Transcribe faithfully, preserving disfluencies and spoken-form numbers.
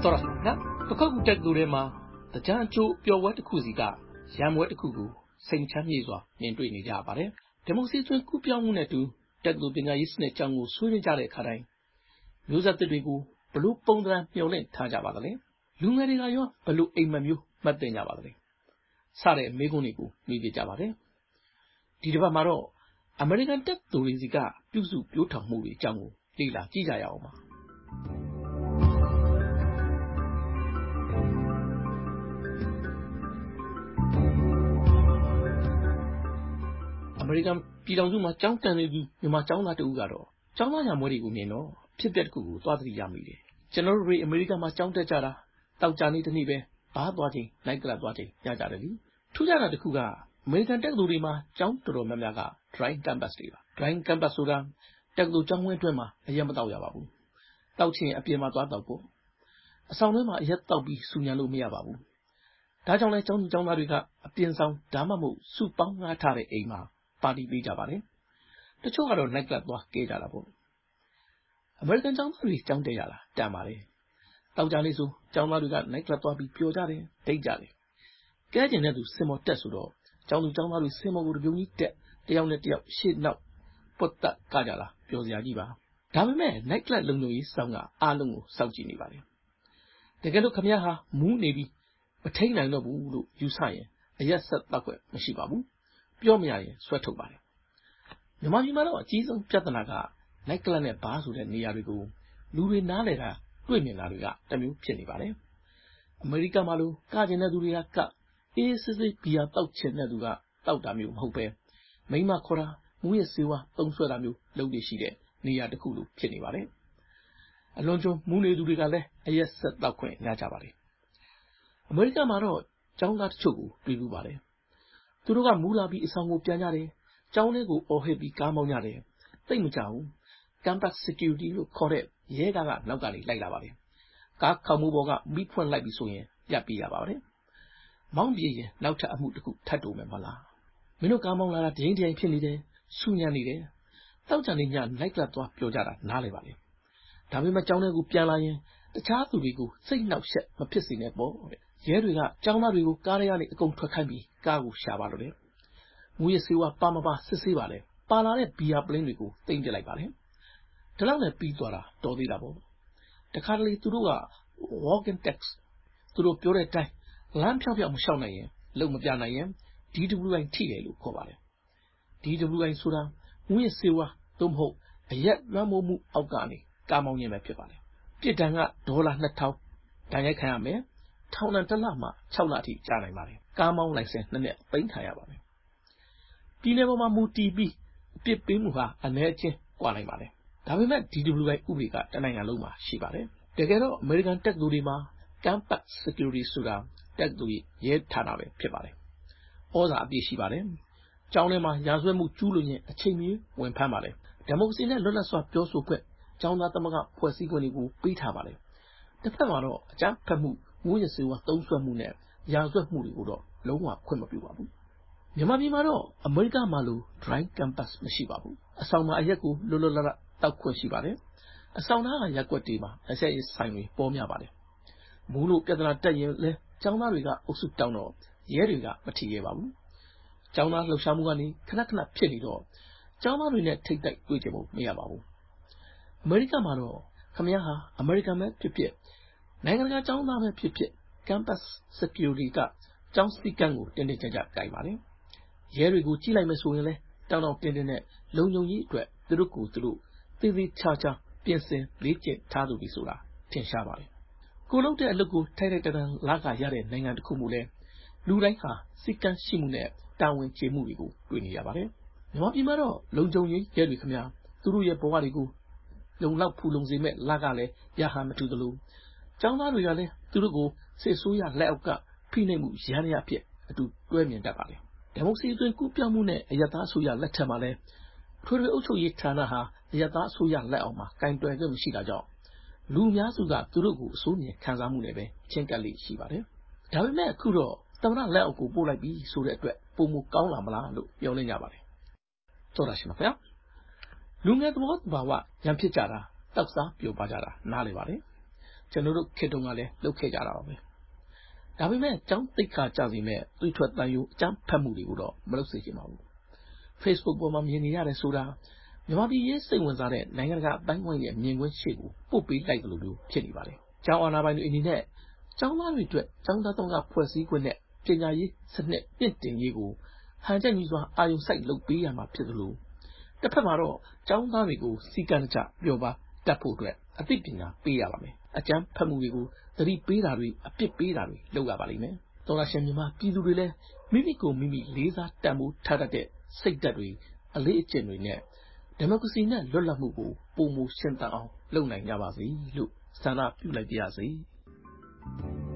တော်ရရှိနော်ပခုတ်ကူတက်သူတွေမှာတကြံအကျိုးပျော်ဝဲတစ်ခုစီကရံဝဲတစ်ခုကိုစိန်ချမ်းမြေစွာမြင်တွေ့နေကြပါတယ်ဒီမိုကရေစီတွင်ကူးပြောင်းမှုနဲ့တူတက်သူပညာရေးစနစ်ကြောင့်ကိုဆွေးနွေးကြတဲ့အခါတိုင်းမျိုးဆက်တွေကိုဘလို့ပုံသဏ္ဍာန်မျှော်လင့်ထားကြပါသလဲလူငယ်တွေကရောဘလို့အိမ်မက်မျိုးမှတ်တင်ကြပါသလဲစတဲ့မေးခွန်းတွေကိုမေးပြကြပါတယ်ဒီတစ်ပတ်မှာတော့အမေရိကန်တက်သူတွေစီကပြုစုပြောထောင်မှုတွေအကြောင်းကိုလေ့လာကြည့်ကြရအောင်ပါအမေရိကန်ပြည်ထောင်စုမှာကျောင်းတန်နေသူမြန်မာကျောင်းသားတူကတော့ကျောင်းသားညာမွေးတွေကိုမြင်တော့ဖြစ်ပျက်တစ်ခုကိုသွားသတိရမိတယ်ကျွန်တော်တို့တွေအမေရိကန်မှာကျောင်းတက်ကြတာတောက်ကြနေတနေ့ပဲဘားသွားချိန်နိုင်ကလပ်သွားချိန်ရကြတယ်လीထူးခြားတာတစ်ခုကအမေရိကန်တက္ကသိုလ်တွေမှာကျောင်းတော်တော်များများက dry campus တွေပါ dry campus ဆိုတာတက္ကသိုလ်ကျောင်းဝင်းအတွင်းမှာအရက်မတောက်ရပါဘူးတောက်ချင်အပြင်မှာသွားတောက်ဖို့အဆောင်ထဲမှာအရက်တောက်ပြီးစူညံလို့မရပါဘူးဒါကြောင့်လဲကျောင်းသူကျောင်းသားတွေကအပြင်ဆောင်ဒါမှမဟုတ်စုပေါင်းငှားထားတဲ့အိမ်မှာပါတီပေးကြပါတယ်တချို့ကတော့ night club သွားကဲကြတာပေါ့အမေရိကန်ကျောင်းသားတွေကျောင်းတက်ရတာတန်ပါတယ်တောက်ကြလေးဆိုကျောင်းသားတွေက night club သွားပြီးပျော်ကြတယ်ဒိတ်ကြတယ်ကဲကျင်တဲ့သူစင်မော်တက်ဆိုတော့ကျောင်းသူကျောင်းသားတွေစင်မော်ကိုတပြုံကြီးတက်တယောက်နဲ့တယောက်ရှေ့နောက်ပုတ်တက်ကကြလားပျော်စရာကြီးပါဒါပေမဲ့ night club လုံလုံရေးဆောင်ကအားလုံးကိုစောင့်ကြည့်နေပါတယ်တကယ်လို့ခမရဟာမူးနေပြီးမထိန်နိုင်တော့ဘူးလို့ယူဆရင်အရက်ဆက်တောက်ွက်မရှိပါဘူးပြောမရရင်ဆွဲထုတ်ပါတယ်မြန်မာပြည်မှာတော့အကြီးဆုံးပြဿနာက night club နဲ့ဘားဆိုတဲ့နေရာတွေကိုလူတွေနားလည်တာတွေ့မြင်တာတွေကတမျိုးဖြစ်နေပါတယ်အမေရိကန်မှာလို့ကကျင်တဲ့သူတွေကကအေးစစ်စစ်ဘီယာတောက်ချင်တဲ့သူကတောက်တာမျိုးမဟုတ်ပဲမိမခေါ်တာမူးရစေဝါသုံးဆွဲတာမျိုးလုပ်နေရှိတဲ့နေရာတစ်ခုလိုဖြစ်နေပါတယ်အလွန်ကျွံမူးနေသူတွေကလည်းအရက်ဆက်တောက်ခွင့်ရကြပါတယ်အမေရိကန်မှာတော့ကျောင်းသားတချို့ကိုတွေ့ဘူးပါတယ်သူတို့ကမူးလာပြီးအဆောင်ကိုပြန်ကြတယ်ကျောင်းထဲကိုအော်ဟစ်ပြီးကားမောင်းကြတယ်သိမကြဘူး campus security လို့ခေါ်တဲ့ရဲကားကနောက်ကနေလိုက်လာပါတယ်ကားခေါင်မိုးပေါ်ကမိဖွင့်လိုက်ပြီးဆိုရင်ရပ်ပြီးရပါတယ်မောင်းပြေးရင်နောက်ထပ်အမှုတစ်ခုထပ်တိုးမယ်မလားမင်းတို့ကားမောင်းလာတာဒိန်ဒိန်ဖြစ်နေတယ်ဆူညံနေတယ်တောက်ကြနေည night club သွားပျော်ကြတာနားလေပါလေဒါပေမဲ့ကျောင်းထဲကိုပြန်လာရင်တခြားသူတွေကိုစိတ်နှောက်ယှက်မဖြစ်စေနဲ့ပေါ့ရဲတွေကကျောင်းသားတွေကိုကားထဲကနေအကုန်ထွက်ခိုင်းပြီးကားကိုရှာပါတော့တယ်မူရစေဝါပါမပါစစ်ဆေးပါလေပါလာတဲ့ဘီယာပလင်းတွေကိုတိမ့်ပြလိုက်ပါလေဒီလောက်နဲ့ပြီးသွားတာတော်သေးတာပေါ့တခါတလေသူတို့က walking text သူတို့ပြောတဲ့အတိုင်းလမ်းဖြောက်ဖြောက်မလျှောက်နိုင်ရင်လုံမပြနိုင်ရင် D W I ထိတယ်လို့ခေါ်ပါတယ် D W I ဆိုတာမူရစေဝါသို့မဟုတ်အရက်လွှမ်းမိုးမှုအောက်ကနေကားမောင်းခြင်းပဲဖြစ်ပါတယ်ပြစ်ဒဏ်ကဒေါ်လာနှစ်ထောင်ဒဏ်ရိုက်ခံရမယ်ထောင်ဒဏ်တစ်လမှခြောက်လအထိကြာနိုင်ပါတယ်ကားမောင်းလိုင်စင်နှစ်နှစ်သိမ်းခံရပါတယ်ပြည်နယ်ပေါ်မှာမူတည်ပြီးအပြစ်ပေးမှုဟာအနည်းအချင်းကွာနိုင်ပါတယ်ဒါပေမဲ့ D W I ဥပဒေကတနိုင်ငံလုံးမှာရှိပါတယ်တကယ်တော့အမေရိကန်တက္ကသိုလ်တွေမှာ campus security ဆိုတာတက္ကသိုလ်ရဲဌာနပဲဖြစ်ပါတယ်ဩဇာအပြည့်ရှိပါတယ်ကျောင်းထဲမှာရာဇဝတ်မှုကျူးလွန်ရင်အချိန်မီဝင်ဖမ်းပါတယ်ဒီမိုကရေစီနဲ့လွတ်လပ်စွာပြောဆိုခွင့်ကျောင်းသားသမဂ္ဂဖွဲ့စည်းခွင့်တွေကိုပေးထားပါတယ်တစ်ဖက်မှာတော့အကြမ်းဖက်မှုမူးယစ်ဆေးဝါးသုံးစွဲမှုနဲ့ရာဇဝတ်မှုတွေကိုတော့လုံးဝခွင့်မပြုပါဘူးမြန်မာပြည်မှာတော့အမေရိကမှာလို dry campus မရှိပါဘူးအဆောင်မှာအရက်ကိုလွတ်လွတ်လပ်လပ်တောက်ခွင့်ရှိပါတယ်အဆောင်သားကရက်ွက်တွေမှာအဆက်ရေးဆိုင်တွေပေါ်များပါတယ်မူးလို့ပြဿနာတက်ရင်လဲကျောင်းသားတွေကအုပ်စုတောင်းတော့ရဲတွေကမထီခဲ့ပါဘူးကျောင်းသားလှုပ်ရှားမှုကနေခဏခဏဖြစ်နေတော့ကျောင်းသားတွေနဲ့ထိတ်တိုက်တွေ့ကြဖို့မရပါဘူးအမေရိကမှာတော့ခမရဟာအမေရိကန်ပဲဖြစ်ဖြစ်နိုင်ငံတကာကျောင်းသားပဲဖြစ်ဖြစ် campus security ကကျောင်းစည်းကမ်းကိုတင်းတင်းကြပ်ကြပ်ကိုင်ပါတယ်ရဲတွေကိုကြည့်လိုက်မယ်ဆိုရင်လဲတောင်းတောင်းတင်းတင်းနဲ့လုံခြုံရေးအတွက်သူတို့ကိုသူတို့သေသေးချာချာပြင်ဆင်လေ့ကျင့်ထားသူတွေဆိုတာထင်ရှားပါတယ်ကိုလုပ်တဲ့အလုပ်ကိုထိုက်ထိုက်တန်တန်လာကရတဲ့နိုင်ငံတစ်ခုမျိုးလဲလူတိုင်းဟာစည်းကမ်းရှိမှုနဲ့တာဝန်ကျေမှုတွေကိုတွေ့နေရပါတယ်မြန်မာပြည်မှာတော့လုံခြုံရေးရဲတွေခမရသူတို့ရဲ့ဘဝတွေကိုလုံလောက်ဖူလုံစေမဲ့လာကလည်းရဟန်းမတူသလိုကျောင်းသားတွေကလည်းသူတို့ကိုစစ်ဆိုးရလက်အောက်ကဖိနှိပ်မှုရန်ရဖြစ်အတူတွဲမြင်တတ်ပါတယ်ဒီမိုကရေစီတွင်ကူးပြောင်းမှုနဲ့အယက်သားအစိုးရလက်ထက်မှာလည်းထွေထွေအုပ်ချုပ်ရေးဌာနဟာအယက်သားအစိုးရလက်အောက်မှာကင်တွယ်ခွင့်မရှိတာကြောင့်လူအများစုကသူတို့ကိုအစိုးမြင်ခံစားမှုနဲ့ပဲချင်းကပ်လိရှိပါတယ်ဒါပေမဲ့အခုတော့သမ္မတလက်အောက်ကိုပို့လိုက်ပြီဆိုတဲ့အတွက်ပုံမကောင်းလာမလားလို့ပြောနေကြပါတယ်တော်ရရှိမှာခင်ဗျာလူငယ်သဘောတဘာဝရန်ဖြစ်ကြတာတောက်စားပျော်ပါကြတာနားလေပါတယ်ကျွန်တော်တို့ခေတ်တုန်းကလည်းလုပ်ခဲ့ကြတာပါပဲဒါပေမဲ့ကျောင်းသိက္ခာကျစေမဲ့သွေးထွက်တန်ယိုအကြမ်းဖက်မှုတွေကိုတော့မလုပ်စေချင်ပါဘူး Facebook ပေါ်မှာမြင်နေရတယ်ဆိုတာမြန်မာပြည်ရေးစိတ်ဝင်စားတဲ့နိုင်ငံတကာအတိုင်းအဝိုင်းရဲ့မြင်ကွင်းရှေ့ကိုပို့ပေးလိုက်တယ်လို့မျိုးဖြစ်နေပါတယ်ကျောင်းအာဏာပိုင်တွေအနေနဲ့ကျောင်းသားတွေအတွက်ကျောင်းသားတော်ကဖွဲ့စည်းခွင့်နဲ့ပညာရေးစနစ်ပြည့်တင်ရေးကိုဟန်ချက်ညီစွာအာရုံစိုက်လုပ်ပေးရမှာဖြစ်သလိုတစ်ဖက်မှာတော့ကျောင်းသားတွေကိုစီကံကြပျော်ပါတတ်ဖို့အတွက်အသိပညာပေးရပါမယ်အကျမ်းဖတ်မှုတွေကိုသတိပေးတာတွေအပြစ်ပေးတာတွေလုပ်ရပါလိမ့်မယ်တော်လာရှင်မြန်မာပြည်သူတွေလည်းမိမိကိုမိမိလေးစားတန်ဖိုးထားတတ်တဲ့စိတ်ဓာတ်တွေအလေးအကျင့်တွေနဲ့ဒီမိုကရေစီနဲ့လွတ်လပ်မှုကိုပုံမူရှင်းသန်အောင်လုပ်နိုင်ကြပါစေလို့ဆန္ဒပြုလိုက်ပါရစေ